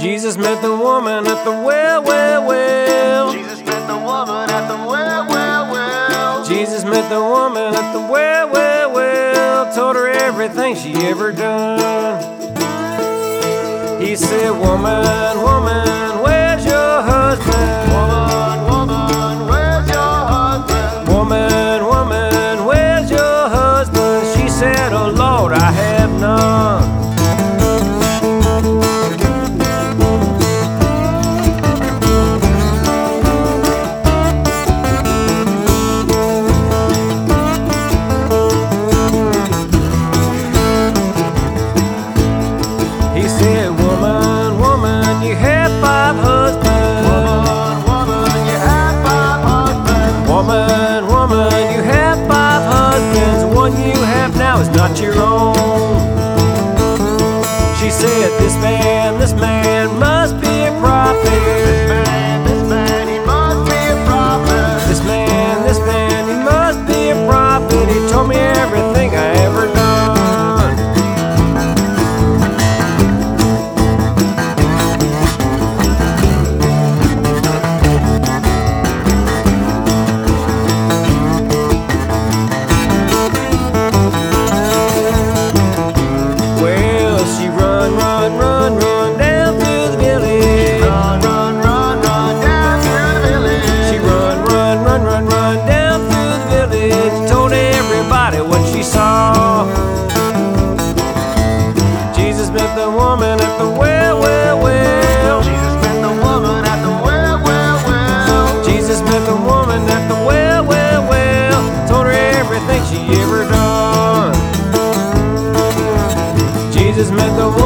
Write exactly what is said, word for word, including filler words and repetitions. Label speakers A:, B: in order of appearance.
A: Jesus met the woman at the well, well, well.
B: Jesus met the woman at the well, well, well.
A: Jesus met the woman at the well, well, well. Told her everything she ever done. He said, woman, woman, where's your husband?
B: Woman, woman, where's your husband?
A: Woman, woman, where's your husband? She said, oh Lord, I have none. He said, woman, woman, you have five husbands.
B: Woman, woman, you have five husbands.
A: Woman, woman, you have five husbands. The one you have now is not your own. She said, this man, this man must be a prophet.
B: This man, this man, he must be a prophet.
A: This man, this man, he must be a prophet. He told me everything I ever done. Well, she run, run, run, run down through the village.
B: Run, run, run, run down through the village.
A: She run, run, run, run, run down through the village. Told everybody what she saw. Jesus met the woman at the well, well, well.
B: Jesus met the woman at the well, well, well.
A: Jesus met the woman at the well, well, well. Told her everything she ever done. Jesus met the woman